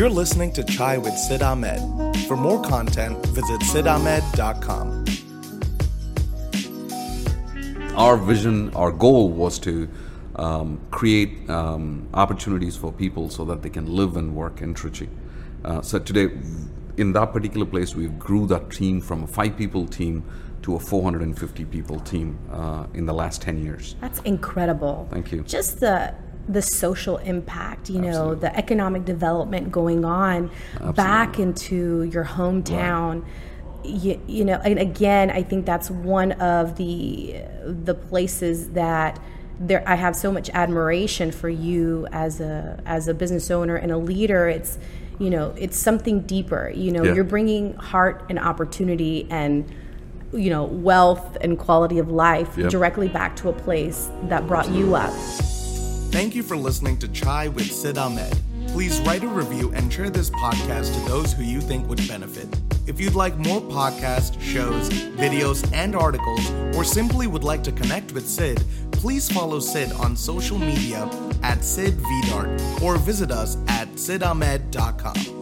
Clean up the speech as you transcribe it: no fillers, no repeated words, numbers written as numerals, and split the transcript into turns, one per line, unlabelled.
You're listening to Chai with Sid Ahmed. For more content, visit sidahmed.com.
Our vision, our goal was to create opportunities for people so that they can live and work in Trichy. So today, in that particular place, we grew that team from a 5-people team to a 450 people team in the last 10 years.
That's incredible.
Thank you.
Just the social impact, know, the economic development going on back into your hometown. Right. You know, and again, I think that's one of the places that I have so much admiration for you as a business owner and a leader. It's, it's something deeper. You're bringing heart and opportunity and wealth and quality of life directly back to a place that brought you up.
Thank you for listening to Chai with Sid Ahmed. Please write a review and share this podcast to those who you think would benefit. If you'd like more podcasts, shows, videos, and articles, or simply would like to connect with Sid, please follow Sid on social media at SidVdart or visit us at sidahmed.com.